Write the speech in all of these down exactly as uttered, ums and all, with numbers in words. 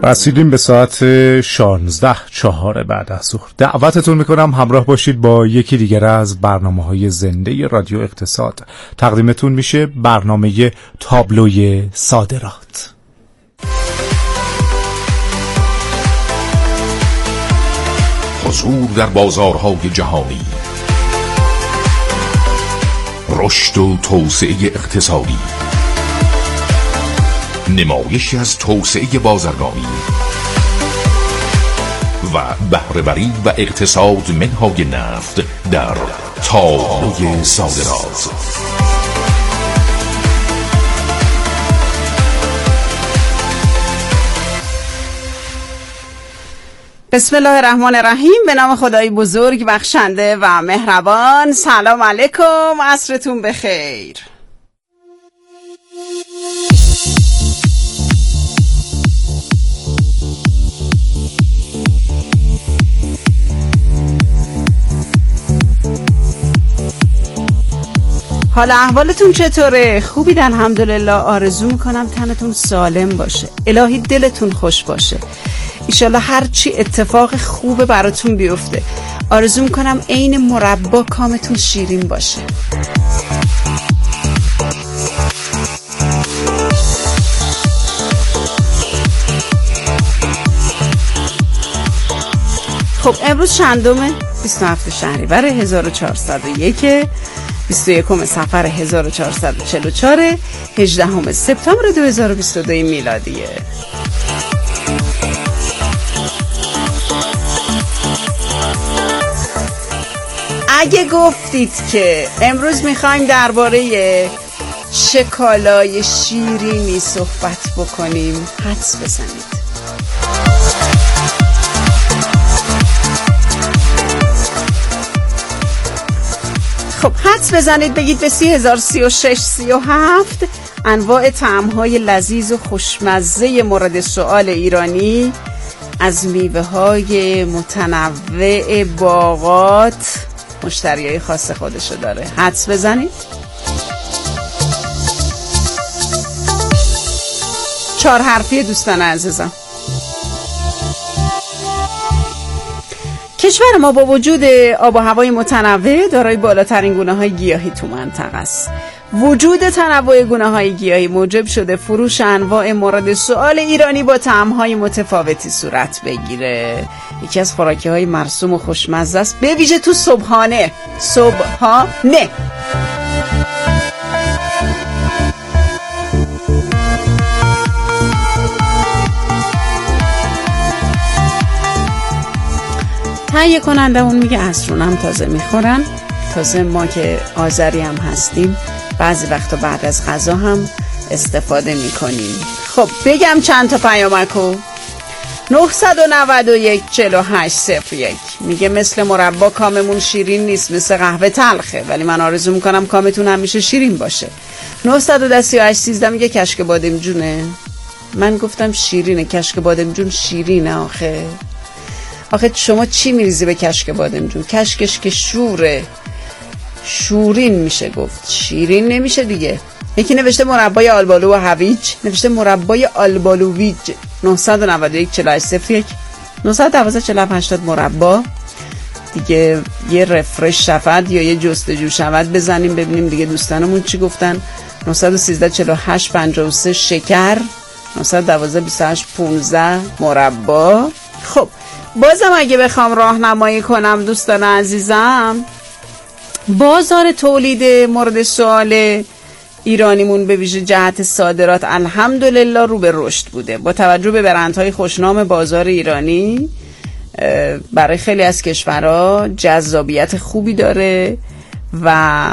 رسیدیم به ساعت شانزده چهار بعد از ظهر. دعوتتون میکنم همراه باشید با یکی دیگر از برنامه‌های زنده رادیو اقتصاد. تقدیمتون میشه برنامه تابلوی صادرات. حضور در بازارهای جهانی، رشد و توسعه اقتصادی، نمایشی از توسعه بازرگانی و بهره‌وری و اقتصاد منهای نفت در تابلوی صادرات. بسم الله الرحمن الرحیم. به نام خدای بزرگ بخشنده و مهربان. سلام علیکم، عصرتون بخیر. حالا احوالتون چطوره؟ خوبید؟ الحمدلله. آرزو میکنم تنتون سالم باشه، الهی دلتون خوش باشه، ایشالله هرچی اتفاق خوبه براتون بیفته. آرزو میکنم عین مربا کامتون شیرین باشه. خب امروز چندمه؟ بیست و هفتم شهریور هزار و چهارصد و یک، بیست و یکم صفر هزار و چهارصد و چهل و چهار، هجدهم سپتامبر دو هزار و بیست و دو میلادیه. اگه گفتید که امروز میخوایم درباره شکالای شیرینی صحبت بکنیم، حدس بزنید. خب حدس بزنید بگید به سی هزار سی و شش سی و هفت انواع طعم‌های لذیذ و خوشمزه مورد سؤال ایرانی از میوه‌های متنوع باغات مشتریای خاص خودشو داره. حدس بزنید. چهار حرفی دوستان عزیزم. کشور ما با وجود آب و هوای متنوع دارای بالاترین گونه‌های گیاهی تو منطقه است. وجود تنوع گونه‌های گیاهی موجب شده فروش انواع مورد سؤال ایرانی با طعم‌های متفاوتی صورت بگیره. یکی از خوراکی‌های مرسوم و خوشمزه است، به ویژه تو صبحانه. صبحانه تهیه کننده اون میگه عصرون هم تازه میخورن. تازه ما که آذری هم هستیم بعضی وقتا بعد از غذا هم استفاده میکنیم. خب بگم چند تا پیامکو. نه نه یک چهل و هشت صفر یک میگه مثل مربا کاممون شیرین نیست، مثل قهوه تلخه، ولی من آرزو میکنم کامتون همیشه شیرین باشه. نه یک صفر سی و هشت سیزده میگه کشک بادمجونه. من گفتم شیرینه، کشک بادمجون شیرینه آخه. آخه شما چی میریزی به کشک بادمجون؟ کشکش که شوره، شورین میشه گفت، شیرین نمیشه دیگه. یکی نوشته مربای آلبالو و هویج، نوشته مربای آلبالوویج. نه نه یک چهل و هشت صفر یک نه یک دو چهل و هفت هشتاد مربا دیگه. یه رفرش شود یا یه جستجو شود بزنیم ببینیم دیگه دوستانمون چی گفتن. نه یک سه چهل و هشت پنجاه و سه شکر. نه یک دو بیست و هشت پانزده مربا. خب بازم اگه بخوام راهنمایی کنم دوستان عزیزم، بازار تولید مورد سؤال ایرانیمون به ویژه جهت صادرات الحمدلله رو به رشد بوده. با توجه به برندهای خوشنام بازار ایرانی برای خیلی از کشورها جذابیت خوبی داره و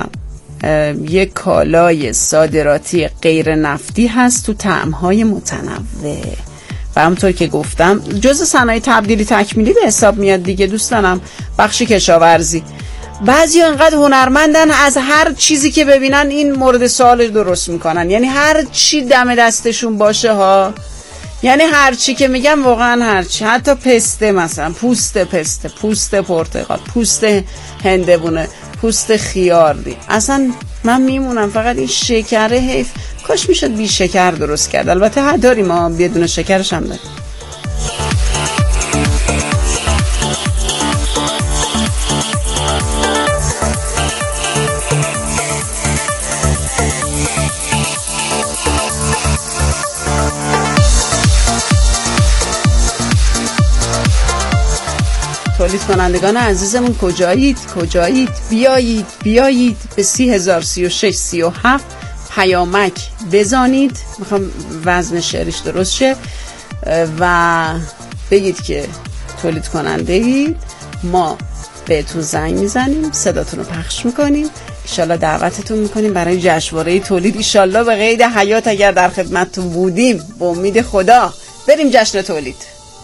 یک کالای صادراتی غیر نفتی هست تو طعم‌های متنوع و همونطور که گفتم جزء صنایع تبدیلی تکمیلی به حساب میاد دیگه دوستانم. بخش کشاورزی بعضی انقدر هنرمندن از هر چیزی که ببینن این مورد سوال درست میکنن، یعنی هر چی دم دستشون باشه ها، یعنی هر چی که میگم واقعا هر چی، حتی پسته مثلا، پوست پسته، پوست پرتقال، پوست هندبونه، پوست خیار دی. اصلا من میمونم فقط این شکره حیف، کاش میشد بی شکر درست کرد. البته ها داریم ما بدون شکرش هم داریم. تولید کنندگان عزیزمون کجایید کجایید بیایید بیایید به سی هزار سی و شش سی و هفت پیامک بزنید. میخوام وزن شعرش درست شه و بگید که تولید کننده اید. ما بهتون زنگ میزنیم، صداتون رو پخش میکنیم، انشالله دعوتتون میکنیم برای جشنواره تولید. انشالله به قید حیات اگر در خدمتتون بودیم، به امید خدا بریم جشن تولید.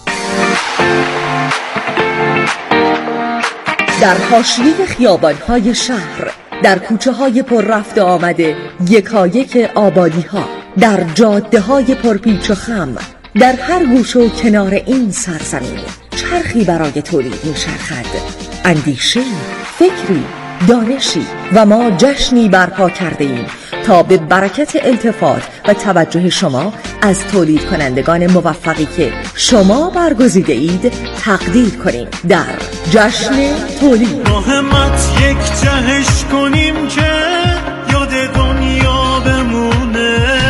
در حاشیه خیابان‌های شهر، در کوچه‌های پر رفت و آمده یکایک آبادی‌ها، در جاده‌های پرپیچ و خم، در هر گوشه و کنار این سرزمین چرخی برای تولید می‌چرخد. اندیشه، فکری، دانشی و ما جشنی برپا کرده ایم تا به برکت التفات و توجه شما از تولید کنندگان موفقی که شما برگزیده اید تقدیر کنیم در جشن تولید. با همت یک جهش کنیم که یاد دنیا بمونه.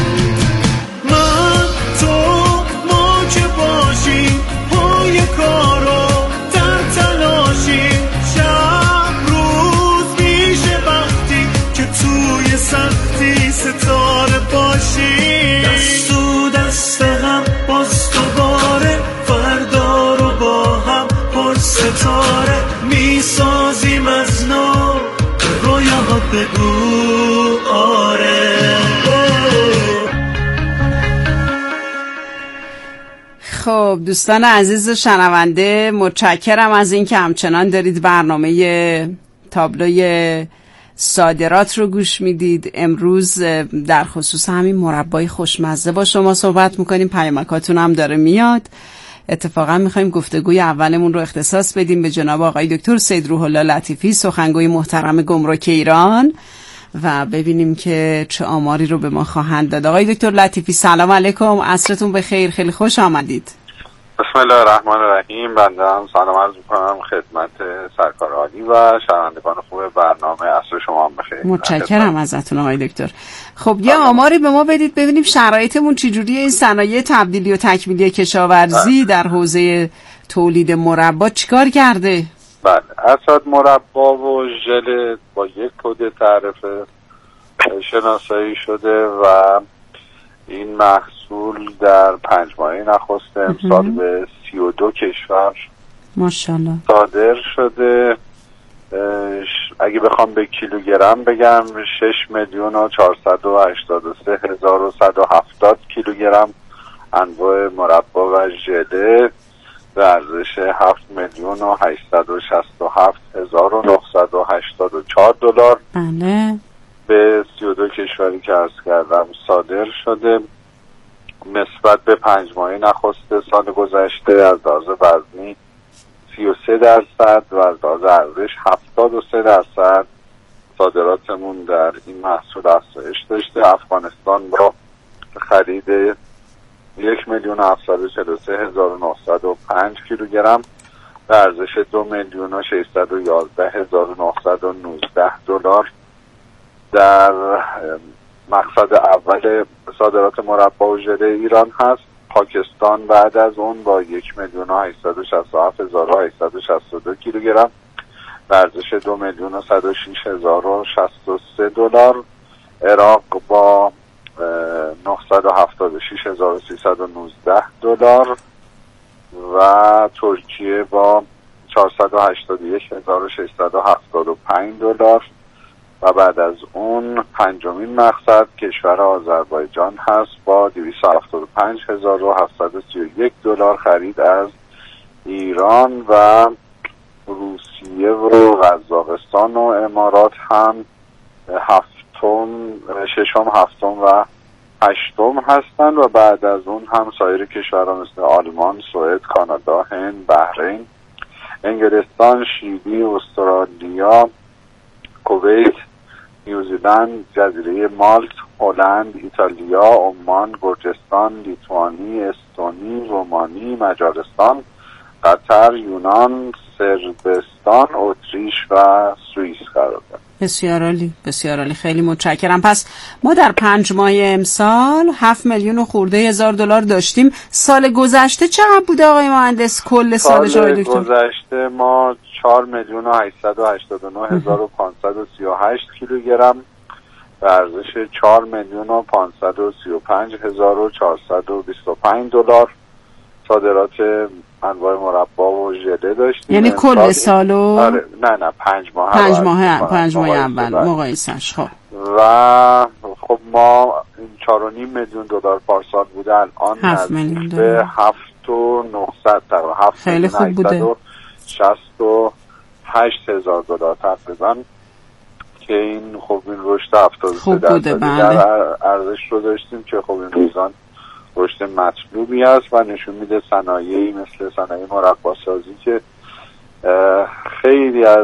من تو ما که باشیم پای کارو در تلاشیم، شب روز میشه وقتی که توی سختی ستاره باشیم. دست و دست هم باز دوباره فردا رو با هم پر ستاره میسازیم از نو. رویاها بگو آره. خب دوستان عزیز شنونده، متشکرم از این که همچنان دارید برنامه تابلوی صادرات رو گوش میدید. امروز در خصوص همین مربای خوشمزه با شما صحبت میکنیم. پیامکاتون هم داره میاد. اتفاقا میخوایم گفتگوی اولمون رو اختصاص بدیم به جناب آقای دکتر سید روح الله لطیفی، سخنگوی محترم گمرک ایران، و ببینیم که چه آماری رو به ما خواهند داد. آقای دکتر لطیفی سلام علیکم، عصرتون بخیر، خیلی خوش آمدید. بسم الله الرحمن الرحیم. بنده هم سلام عرض می‌کنم خدمت سرکار عالی و شنوندگان خوب برنامه. عصر شما هم بخیر. متشکرم ازتون آقای دکتر. خب یه آماری به ما بدید ببینیم شرایطمون چجوریه. این صنایع تبدیلی و تکمیلی کشاورزی در حوزه تولید مربا چیکار کرده؟ بله، اسد مربا و ژل با یک کد تعرفه شناسایی شده و این محصول در پنج ماهه نخست امسال به سی و دو کشور ماشاءالله صادر شده. اگه بخوام به کیلوگرم بگم شش میلیون و چهارصد و هشتاد و سه هزار و صد و هفتاد کیلوگرم انواع مربا و ژله به ارزش هفت میلیون و هشتصد و شصت و هفت هزار و نهصد و هشتاد و چهار دلار بله به سی و دو کشوری که عرض کردم صادر شده. نسبت به پنج ماهه نخست سال گذشته از لحاظ وزنی سی و سه درصد و از لحاظ ارزش هفتاد و سه درصد صادراتمون در این محصول افزایش داشته. افغانستان با خرید یک میلیون و هفتصد و چهل و سه هزار و نهصد و پنج کیلوگرم به ارزش دو میلیون و ششصد و یازده هزار و نهصد و نوزده دلار در مقصد اول صادرات مربا و ژله ایران هست. پاکستان بعد از اون با یک میلیون و هشتصد و شصت و هفت هزار و هشتصد و شصت و دو کیلوگرم به ارزش دو میلیون و صد و شش هزار و شصت و سه دلار. عراق با نهصد و هفتاد و شش هزار و سیصد و نوزده دلار و ترکیه با چهارصد و هشتاد و یک هزار و ششصد و هفتاد و پنج دلار و بعد از اون پنجمین مقصد کشور آذربایجان هست با دویست و هفتاد و پنج هزار و هفتصد و سی و یک دلار خرید از ایران و روسیه و قزاقستان و امارات هم هفتم، ششم، هفتم و هشتم هستند و بعد از اون هم سایر کشورها مثل آلمان، سوئد، کانادا، هند، بحرین، انگلستان، شیلی، استرالیا، کویت، نیوزیلند، جزیره مالت، هلند، ایتالیا، عمان، گرجستان، لیتوانی، استونی، رومانی، مجارستان قطر، یونان، صربستان، اتریش و سوئیس قرار داریم. بسیار عالی، بسیار عالی، خیلی متشکرم. پس ما در پنج ماه امسال هفت میلیون و خورده هزار دلار داشتیم. سال گذشته چقدر بوده آقای مهندس کل سال سال گذشته ما چهار میلیون و هشتصد و هشتاد و نه هزار و پانصد و سی و هشت کیلوگرم به ارزش چهار میلیون و پانصد و سی و پنج هزار و چهارصد و بیست و پنج دلار صادرات انواع مربا و ژله داشتیم. یعنی کل سالو؟ آره نه نه پنج ماه پنج ماه پنج ماه اول مقایسش. خب و خب ما چهار و نیم میلیون دلار پارسال بوده، الان هفت میلیون به هفت و نهصد تا هفت خیلی خوب بوده، شصت و هشت هزار دلار تقریبا، که این خب این رشد هفتاد و سه درصدی در ارزش رو داشتیم که خب این میزان رشد مطلوبی است و نشون میده صنایعی مثل صنایع مرباسازی که خیلی از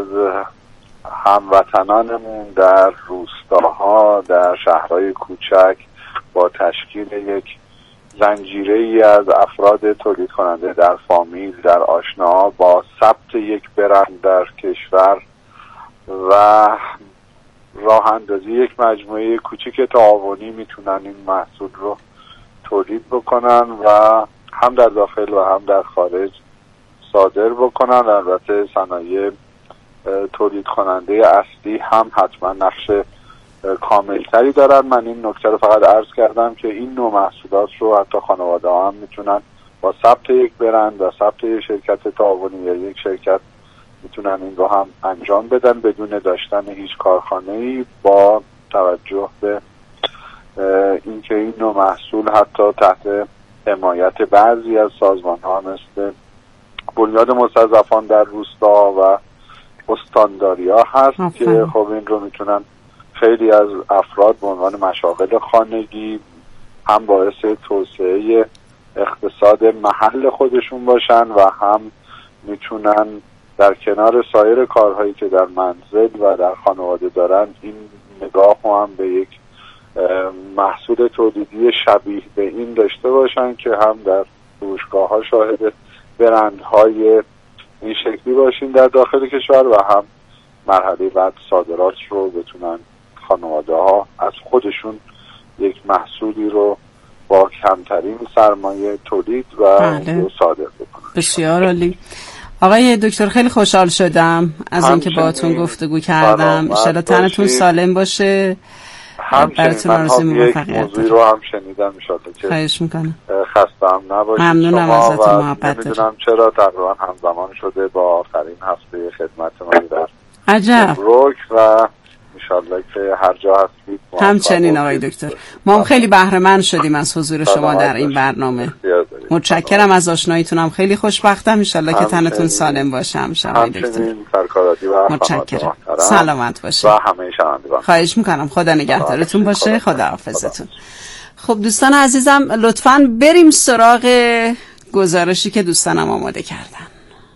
هموطنانمون در روستاها، در شهرهای کوچک با تشکیل یک زنجیره‌ای از افراد تولید کننده در فامیل، در آشناها، با ثبت یک برند در کشور و راه اندازی یک مجموعه کوچیک تعاونی میتونن این محصول رو تولید بکنن و هم در داخل و هم در خارج صادر بکنن. البته صنایع تولید کننده اصلی هم حتما نقش کاملتری دارن. من این نکته رو فقط عرض کردم که این نوع محصولات رو حتی خانواده ها هم میتونن با ثبت یک برند و ثبت یک شرکت تعاونی یا یک شرکت میتونن این رو هم انجام بدن بدون داشتن هیچ کارخانه‌ای، با توجه به اینکه این نوع محصول حتی تحت حمایت بعضی از سازمان‌ها مثل بنیاد مستضعفان در روستا و استانداریا هست آفن. که خب این رو میتونن خیلی از افراد به عنوان مشاغل خانگی هم باعث توسعه اقتصاد محل خودشون باشن و هم میتونن در کنار سایر کارهایی که در منزل و در خانواده دارن این نگاه هم به یک محصول تولیدی شبیه به این داشته باشن که هم در فروشگاه ها شاهد برندهای این شکلی باشین در داخل کشور و هم مرحله بعد صادرات رو بتونن خانواده ها از خودشون یک محصولی رو با کمترین سرمایه تولید و اون رو صادر بکنن. بسیار عالی. آقای دکتر خیلی خوشحال شدم از اینکه باهاتون گفتگو کردم. ان شاءالله تنتون سالم باشه. براتون آرزوی موفقیت. موضوعی رو هم شنیدم ان شاءالله که خواهش میکنم. خسته هم نباشید. ممنونم ازتون، محبت دارم. نمیدونم چرا تقریبا همزمان شده با آخرین هفته خدمت ما در عجب روک و انشالله که هر جا هستید همچنین آقای دکتر. ما هم خیلی بهره مند شدیم از حضور شما در این برنامه. متشکرم از آشناییتون، هم خیلی خوشبختم. انشالله که تنتون سالم باشه همشه آقای دکتر. متشکرم. سلامت باشه. و همه شنوندگان. خواهش میکنم. خدا نگهدارتون باشه. خدا حافظتون. خب دوستان عزیزم، لطفاً بریم سراغ گزارشی که دوستانم آماده کردن.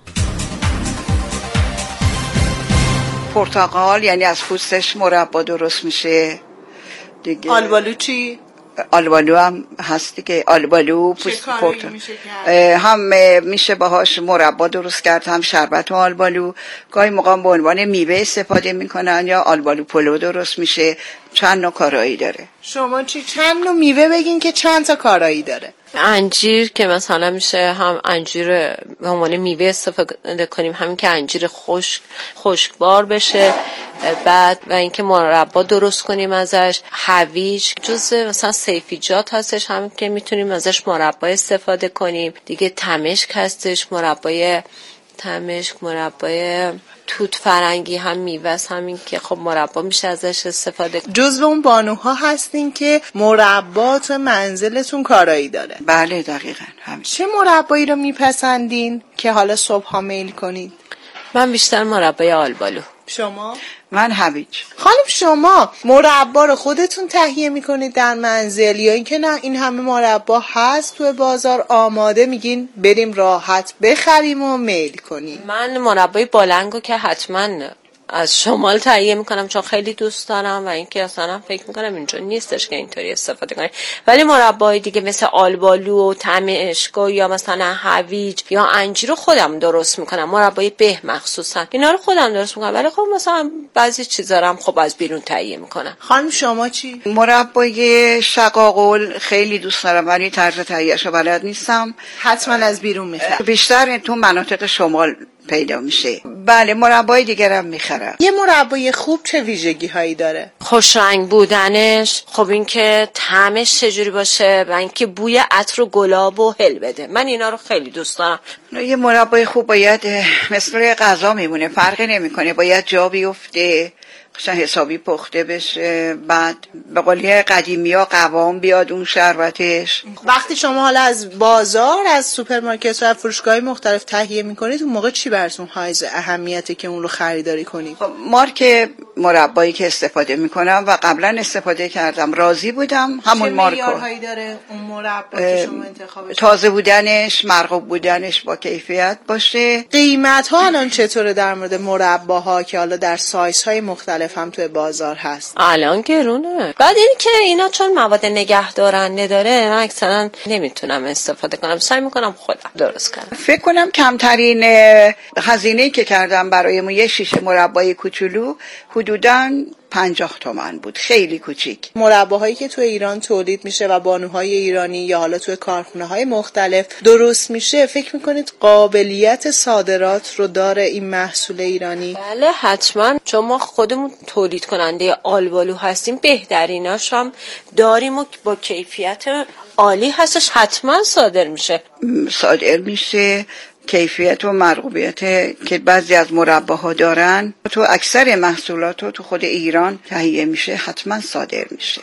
پرتقال یعنی از پوستش مربا درست میشه دیگه. آلبالو چی؟ آلبالو هم هست دیگه. آلبالو پوست پرتقال هم میشه باهاش مربا درست کرد، هم شربت و آلبالو. گاهی موقع به عنوان میوه استفاده میکنن یا آلبالو پلو درست میشه. چند نوع کارایی داره. شما چی چند نوع میوه بگین که چند تا کارایی داره؟ انجیر که مثلا میشه هم انجیر به عنوان میوه استفاده کنیم، همین که انجیر خشک خشکبار بشه، بعد و اینکه مربا درست کنیم ازش. هویج جزء مثلا سیفیجات هستش، همین که میتونیم ازش مربا استفاده کنیم دیگه. تمشک هستش، مربای تمشک، مربای توت فرنگی هم میوه است، همین که خب مربا میشه ازش استفاده. جزو اون بانوها هستین که مربا تو منزلتون کارایی داره. بله دقیقاً همین. چه مربایی رو میپسندین که حالا صبح ها میل کنید؟ من بیشتر مربای آلبالو. شما؟ من هویج. خانم شما مربا رو خودتون تهیه میکنید در منزل یا اینکه نه این همه مربا هست تو بازار آماده میگین بریم راحت بخریم و میل کنیم؟ من مربای بالنگو که حتما از شمال تهیه میکنم چون خیلی دوست دارم و اینکه اصلا فکر میکنم اینجا نیستش که اینطوری استفاده کنیم. ولی مربای دیگه مثل آلبالو و طعم اشکو یا مثلا هویج یا انجیر رو خودم درست میکنم، مربای به مخصوصا اینا رو خودم درست میکنم. ولی خب مثلا بعضی چیزا رو هم خب از بیرون تهیه میکنم. خانم شما چی؟ مربای شقاقل خیلی دوست دارم ولی طرز تهیه‌اش رو بلد نیستم. حتما از بیرون میخرم. بیشتر تو مناطق شمال پیدا میشه. بله مربای دیگرم میخرم. یه مربای خوب چه ویژگی هایی داره؟ خوش رنگ بودنش، خب این که طعمش چجوری باشه و اینکه بوی عطر و گلاب و هل بده. من اینا رو خیلی دوست دارم. یه مربای خوب باید مثل غذا میمونه، فرقی نمیکنه، باید جا بیفته، مثلا حسابی پخته بشه، بعد به قولی قدیمی ها قوام بیاد اون شربتش. وقتی شما حالا از بازار، از سوپرمارکت و فروشگاه مختلف تهیه میکنید اون موقع چی براتون حائز اهمیته که اون رو خریداری کنید؟ خب مارک مربایی که استفاده میکنم و قبلا استفاده کردم راضی بودم، همون مارکو. چه معیارهایی داره اون مربا که شما انتخابش؟ تازه بودنش، مرغوب بودنش، با کیفیت باشه. قیمت ها الان چطوره در مورد مرباها که حالا در سایز های مختلف هم توی بازار هست؟ الان گرونه. بعد این که اینا چون مواد نگه دارنده داره من اکثرا نمیتونم استفاده کنم، سعی میکنم خودم درست کنم. فکر کنم کمترین هزینه‌ای که کردم برای یه شیشه مربای کوچولو حدوداً پنجاه تومن بود، خیلی کوچیک. مرباهایی که تو ایران تولید میشه و بانوهای ایرانی یا حالا تو کارخونه‌های مختلف درست میشه، فکر میکنید قابلیت صادرات رو داره این محصول ایرانی؟ بله حتما، چون ما خودمون تولید کننده آلبالو هستیم، بهتریناش هم داریم و با کیفیت عالی هستش، حتما صادر میشه. صادر میشه. کیفیت و مرغوبیت که بعضی از مرباها دارن تو اکثر محصولات تو خود ایران تهیه میشه، حتما صادر میشه.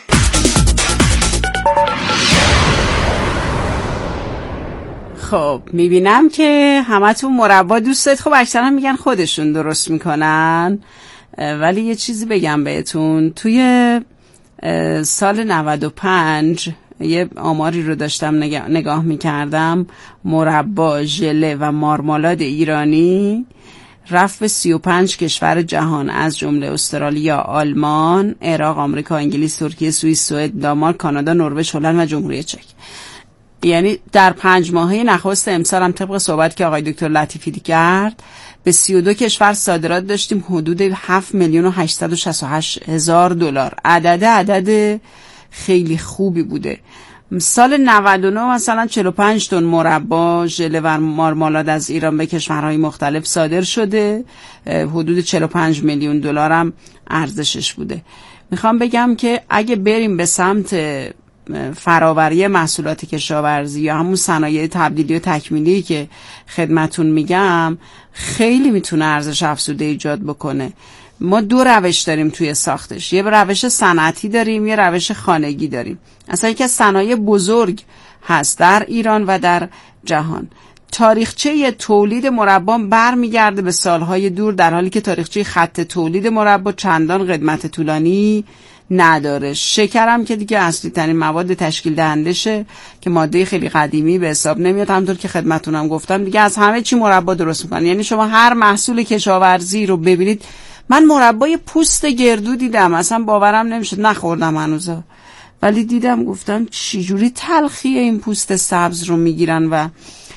خب میبینم که همتون مربا دوست دارید. خب اکثرا میگن خودشون درست میکنن، ولی یه چیزی بگم بهتون. توی سال نود و پنج یه آماری رو داشتم نگاه, نگاه میکردم، مربا، ژله و مارمالاد ایرانی رفت به سی و پنج کشور جهان از جمله استرالیا، آلمان، عراق، آمریکا، انگلیس، ترکیه، سوئیس، سوئد، دانمارک، کانادا، نروژ، هلند و جمهوری چک. یعنی در پنج ماهه نخست امسال هم طبق صحبت که آقای دکتر لطیفی کرد به سی و دو کشور صادرات داشتیم، حدود هفت میلیون و هشتصد و شصت و هشت هزار دلار. عدد عدد خیلی خوبی بوده. سال نود و نه مثلا چهل و پنج تن مربا، ژله و مارمالاد از ایران به کشورهای مختلف صادر شده، حدود چهل و پنج میلیون دلار هم ارزشش بوده. میخوام بگم که اگه بریم به سمت فراوری محصولات کشاورزی یا همون صنایع تبدیلی و تکمیلی که خدمتون میگم، خیلی میتونه ارزش افزوده ایجاد بکنه. ما دو روش داریم توی ساختش، یه روش صنعتی داریم، یه روش خانگی داریم. اصلا یکی از صنایع بزرگ هست در ایران و در جهان. تاریخچه تولید مربا برمیگرده به سالهای دور، در حالی که تاریخچه خط تولید مربا چندان قدمت طولانی نداره. شکرم که دیگه اصلی ترین مواد تشکیل دهندشه که ماده خیلی قدیمی به حساب نمیاد. همونطور که خدمتونم گفتم دیگه از همه چی مربا درست میکنن. یعنی شما هر محصول کشاورزی رو ببینید. من مربای پوست گردو دیدم، اصلا باورم نمیشد، نخوردم هنوزا، ولی دیدم گفتم چجوری تلخیه این پوست سبز رو میگیرن و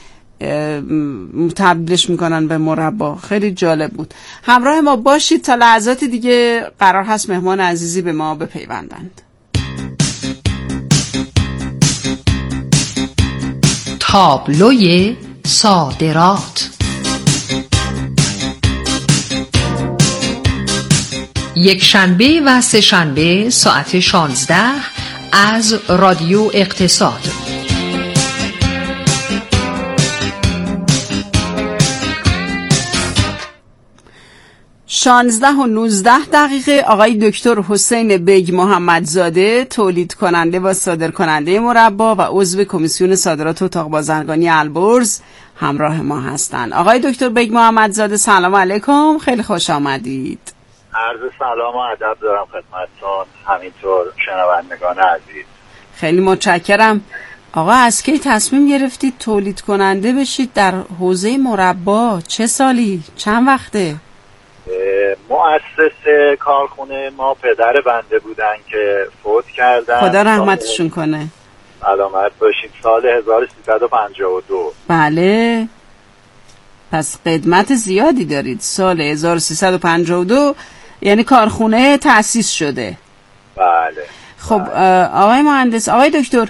تبدیلش میکنن به مربا. خیلی جالب بود. همراه ما باشید تا لحظات دیگه قرار هست مهمان عزیزی به ما بپیوندند. تابلوی صادرات. یک شنبه و سه شنبه ساعت شانزده از رادیو اقتصاد. شانزده و نوزده دقیقه. آقای دکتر حسین بیگ محمدزاده، تولید کننده و صادر کننده مربا و عضو کمیسیون صادرات اتاق بازرگانی البرز همراه ما هستند. آقای دکتر بیگ محمدزاده سلام علیکم، خیلی خوش آمدید. عرض سلام و ادب دارم خدمتتون، همینطور شنوندگان عزیز. خیلی متشکرم. آقا از کی تصمیم گرفتید تولید کننده بشید در حوزه مربا؟ چه سالی؟ چند وقته؟ مؤسس کارخونه ما پدر بنده بودن که فوت کردن. خدا رحمتشون کنه. سلامت باشید. سال هزار و سیصد و پنجاه و دو. بله، پس قدمت زیادی دارید. سال هزار و سیصد و پنجاه و دو یعنی کارخونه تأسیس شده. بله. خب آقای مهندس، آقای دکتر،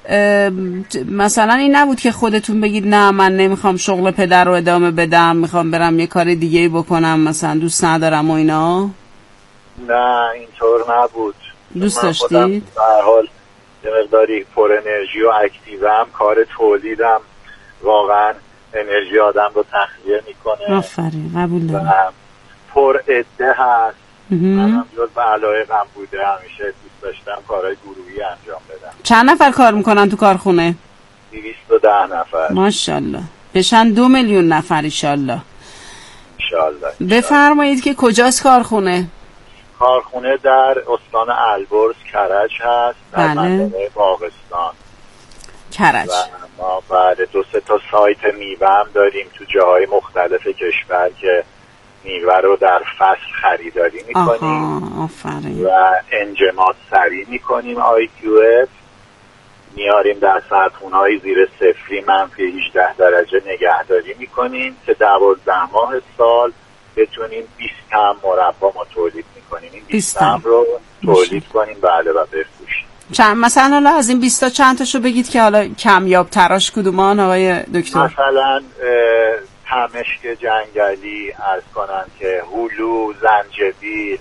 مثلا این نبود که خودتون بگید نه من نمیخوام شغل پدر رو ادامه بدم، میخوام برم یه کار دیگه بکنم، مثلا دوست ندارم و اینا؟ نه اینطور نبود. دوست داشتید؟ به هر حال یه مقداری پر انرژی و اکتیوم، کار تولیدم واقعا انرژی آدم رو تخلیه میکنه. آفرین، قبول دارم. پر عده هست. منم جز به علایقم بوده، همیشه دوست داشتم کارهای گروهی انجام بدم. چند نفر کار میکنن تو کارخونه؟ دویست و ده نفر. ماشاءالله. بشن دو میلیون نفر ایشالله. ایشالله. بفرمایید که کجاست کارخونه؟ کارخونه در استان البرز کرج هست، در منطقه باغستان. کرج. و ما بعد دو سه تا سایت میوه هم داریم تو جاهای مختلف کشور که میوه رو در فصل خریداری میکنیم. آفرین. و انجماد سری میکنیم. آی کیو اف میاریم در سطحونهای زیر صفری منفی هجده درجه نگهداری میکنیم که دوازده ماه سال بتونیم بیست تن مربا ما تولید میکنیم. این بیست تن رو تولید کنیم بله و بفروشیم. چند مثلا حالا از این بیست تا چند تاشو بگید که حالا کمیاب تراش کدومان آقای دکتر؟ مثلا تمشک جنگلی، عرض کنن که هلو، زنجبیل،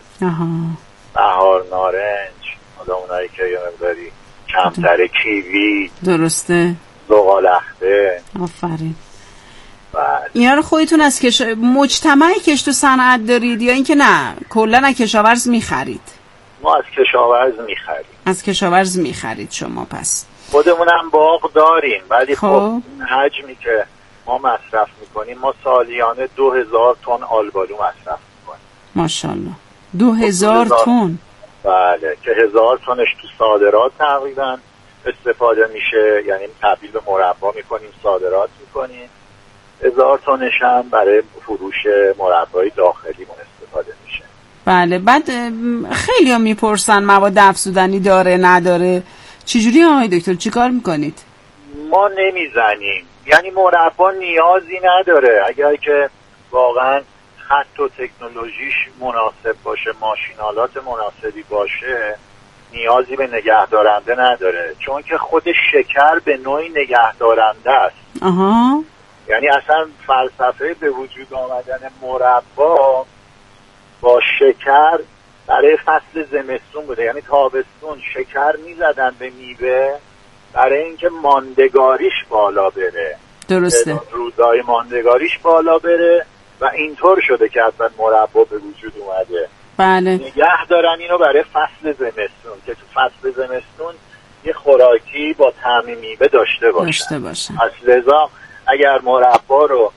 بهار نارنج، حالا اونایی که یه مقداری کمتر، کیوی، درسته، زغالخته. آفرین. اینا رو خودتون از کش... مجتمعی کشت و صنعت دارید یا اینکه نه کلا از کشاورز میخرید؟ ما از کشاورز میخرید. از کشاورز میخرید شما پس؟ خودمونم باغ داریم ولی خب, خب حجمی که ما مصرف میکنیم، ما سالیانه دو هزار تن آلبالو مصرف میکنیم. ماشاءالله. دو هزار تن؟ بله، که هزار تنش تو صادرات تقریبا استفاده میشه، یعنی تبدیل به مربا میکنیم صادرات میکنیم. هزار تنش هم برای فروش مربای داخلیمون استفاده میشه. بله. بعد خیلی ها میپرسن مواد افزودنی داره نداره، چجوری آقای دکتر چی کار میکنید؟ ما نمیزنیم، یعنی مربا نیازی نداره. اگر که واقعا خط و تکنولوژیش مناسب باشه، ماشینالات مناسبی باشه، نیازی به نگهدارنده نداره، چون که خود شکر به نوعی نگهدارنده است. آها. یعنی اصلا فلسفه به وجود آمدن مربا با شکر برای فصل زمستون بوده. یعنی تابستون شکر میزدن به میوه برای اینکه ماندگاریش بالا بره. درسته. روزای ماندگاریش بالا بره و اینطور شده که اصلا مربا به وجود اومده. بله. نگه دارن اینو برای فصل زمستون که تو فصل زمستون یه خوراکی با طعم میوه داشته باشن. داشته باشن. از لذا اگر مربا رو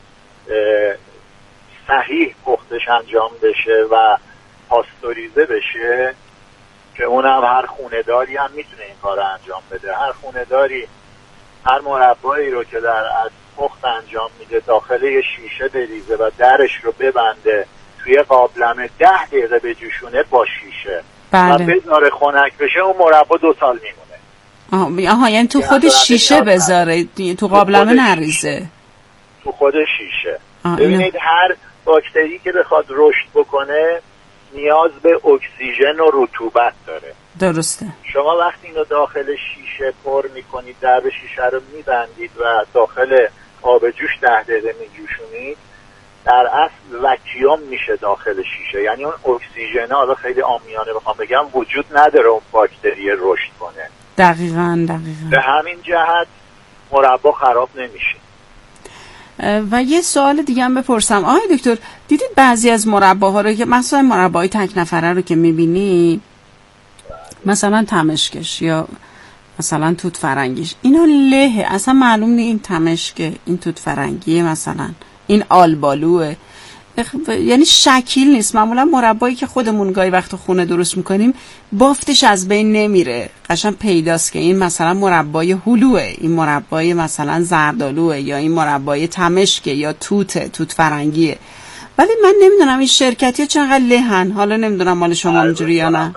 صحیح پختش انجام بشه و پاستوریزه بشه، که اونم هر خونه‌داری هم میتونه این کار انجام بده. هر خونه‌داری هر مربایی رو که در از پخت انجام میده داخل یه شیشه بریزه و درش رو ببنده توی قابلمه ده دقیقه بجوشونه با شیشه. بله. و بذاره خنک بشه، اون مربا دو سال میمونه. آها، یعنی تو خود شیشه بذاره، تو قابلمه نریزه. تو خود شیشه. ببینید هر باکتری که بخواد رشد بکنه نیاز به اکسیژن و رطوبت داره. درسته. شما وقتی اینو داخل شیشه پر میکنید، درب شیشه رو میبندید و داخل آب جوش ده دقیقه میجوشونید، در اصل وکیوم میشه داخل شیشه. یعنی اون اکسیژن، حالا خیلی عامیانه بخوام بگم، وجود نداره اون باکتری رشد کنه. دقیقاً دقیقاً. به همین جهت مربا خراب نمیشه. و یه سوال دیگه هم بپرسم آقای دکتر، دیدید بعضی از مرباها رو که مثلا مربای تک نفره رو که میبینی، مثلا تمشکش یا مثلا توت فرنگیش، اینا له، اصلا معلوم نی این تمشکه، این توت فرنگیه، مثلا این آلبالوه، یعنی شکیل نیست. معمولا مربایی که خودمون گاهی وقت خونه درست میکنیم بافتش از بین نمیره، قشنگ پیداست که این مثلا مربای هلوه، این مربای مثلا زردالوه، یا این مربای تمشکه یا توته، توت فرنگیه. ولی من نمیدونم این شرکتی چقدر لهن، حالا نمیدونم مال شما اونجوری یا نه.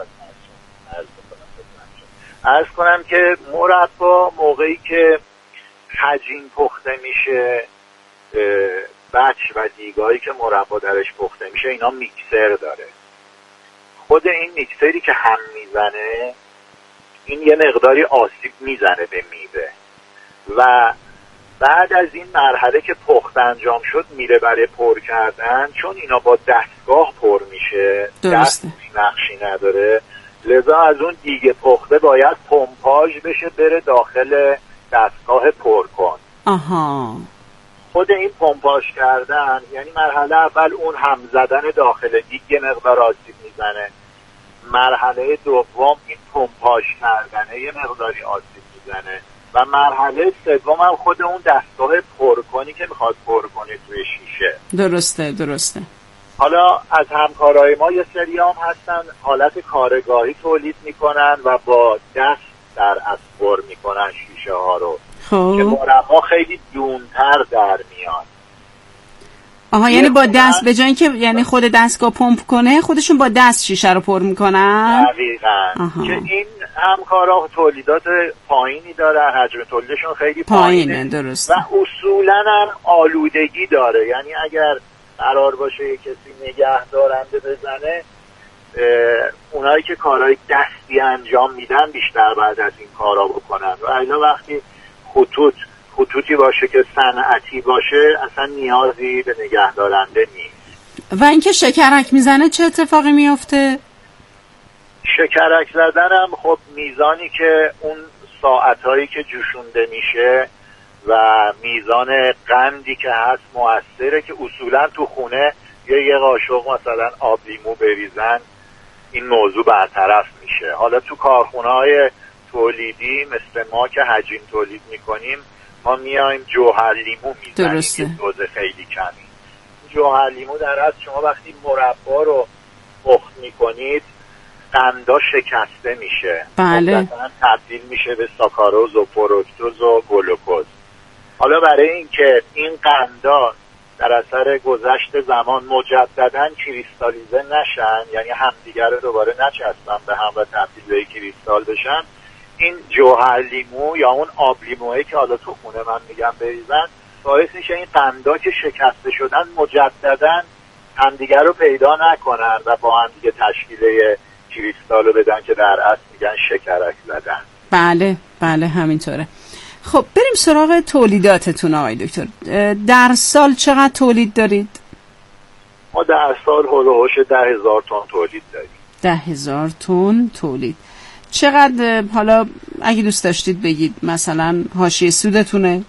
عرض کنم که مربا موقعی که هجین پخته میشه، بچ و دیگایی که مربا درش پخته میشه اینا میکسر داره. خود این میکسری که هم میزنه این یه مقداری آسیب میزنه به میوه و بعد از این مرحله که پخت انجام شد میره برای پر کردن، چون اینا با دستگاه پر میشه، دست نقشی نداره، لذا از اون دیگه پخته باید پمپاژ بشه بره داخل دستگاه پر کن. آها. خود این پمپاژ کردن یعنی مرحله اول اون هم زدن داخل دیگه مقدار آسیب میزنه، مرحله دوم این پمپاژ کردنه یه مقداری آسیب میزنه و مرحله سوم هم خود اون دستگاه پرکنی که میخواد پر کنه توی شیشه. درسته درسته. حالا از همکارای ما یه سری هم هستن حالت کارگاهی تولید میکنن و با دست در از پر میکنن شیشه ها رو خب. که مربا خیلی دونتر در میاد. آها یعنی با دست به جای اینکه یعنی خود دستگاه پمپ کنه خودشون با دست شیشه رو پر میکنن. دقیقاً. که این همکارا تولیدات پایینی دارن، حجم تولیدشون خیلی پایینه. پایینه درسته. و اصولاً هم آلودگی داره، یعنی اگر قرار باشه یه کسی نگه دارنده بزنه، اونایی که کارهای دستی انجام میدن بیشتر بعد از این کارا بکنن و الا وقتی خطوط خطوطی باشه که صنعتی باشه اصلا نیازی به نگه دارنده نیست. و اینکه شکرک میزنه چه اتفاقی میفته؟ شکرک زدن هم خب میزانی که اون ساعتهایی که جوشونده میشه و میزان قندی که هست مؤثره که اصولا تو خونه یه یه قاشق مثلا آب لیمو بریزن این موضوع برطرف میشه. حالا تو کارخونه‌های تولیدی مثل ما که هجین تولید میکنیم ما میایم جوهر لیمو میزنیم. درسته. دوز خیلی کمی. جوهر لیمو در اصل شما وقتی مربا رو پخت میکنید قندا شکسته میشه. بله. مثلا تبدیل میشه به ساکاروز و فروکتوز و گلوکوز. حالا برای اینکه این قندا در اثر گذشت زمان مجددا کریستالیزه نشن، یعنی همدیگر رو دوباره نچسبن به هم و تبدیل به کریستال بشن، این جوهر لیمو یا اون آب لیمویی که حالا تو خونه من میگم بریزن باعث میشه این قندا که شکسته شدن مجددا همدیگر رو پیدا نکنن و با همدیگه تشکیل کریستال رو بدن که در اصل میگن شکرک زدن. بله بله همینطوره. خب بریم سراغ تولیداتتون آقای دکتر. در سال چقدر تولید دارید؟ ما در سال هلوهوش ده هزار تن تولید داریم. ده هزار تن تولید. چقدر حالا اگه دوست داشتید بگید مثلا حاشیه سودتونه؟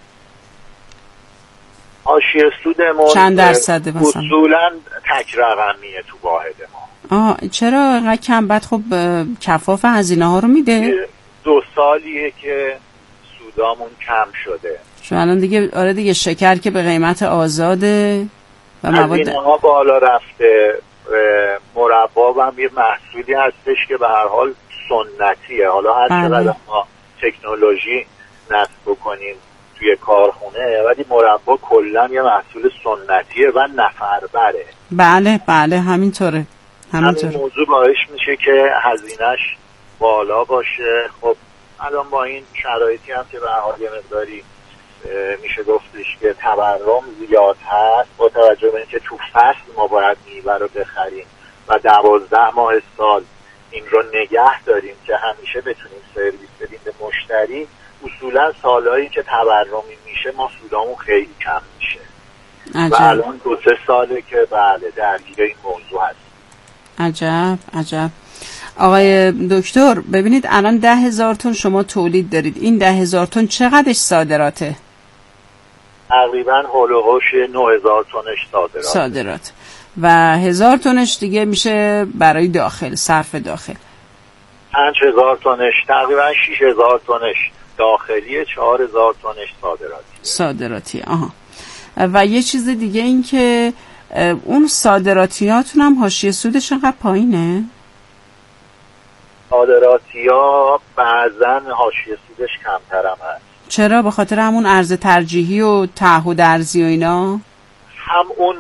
حاشیه سود ما چند درصده مثلا؟ اصولا تک رقمیه تو واحد ما. آه چرا اینقدر کم؟ بعد خب کفاف هزینه ها رو میده؟ دو سالیه که سودامون کم شده. چون الان دیگه آره دیگه شکر که به قیمت آزاده و مواد هزینه ها بالا رفته. مربا هم یه محصولی هستش که به هر حال سنتیه. حالا هر چقدر ما تکنولوژی نصب بکنیم توی کارخونه ولی مربا کلا یه محصول سنتیه و نفربره. بله بله همینطوره همینطوره. همین موضوع باعث میشه که هزینهش بالا باشه. خب الان با این شرایطی هم که به هر حال یه مقداری میشه گفتش که تورم زیاد هست، با توجه به اینکه تو فصل ما باید میوه رو بخریم و دوازده ماه سال این رو نگه داریم که همیشه بتونیم سرویس بدیم به مشتری، اصولا سالهایی که تورمی میشه ما سودامون خیلی کم میشه. عجب. و الان دو سه ساله که بله درگیر این موضوع هست. عجب عجب. آقای دکتر ببینید الان ده هزار تن شما تولید دارید، این ده هزار تن چقدرش صادراته؟ تقریبا هلوهوش نه هزار تنش صادرات. صادرات و هزار تنش دیگه میشه برای داخل، صرف داخل. پنج هزار تنش تقریبا شش هزار تنش داخلیه، چهار هزار تنش صادراتی. صادراتی آها. و یه چیز دیگه این که اون صادراتیاتون هم حاشیه سودش انقدر پایینه؟ صادراتی ها بعضا حاشیه سودش کمتر هم هست. چرا؟ به خاطر همون ارز ترجیحی و تعهد ارزی و اینا؟ هم اون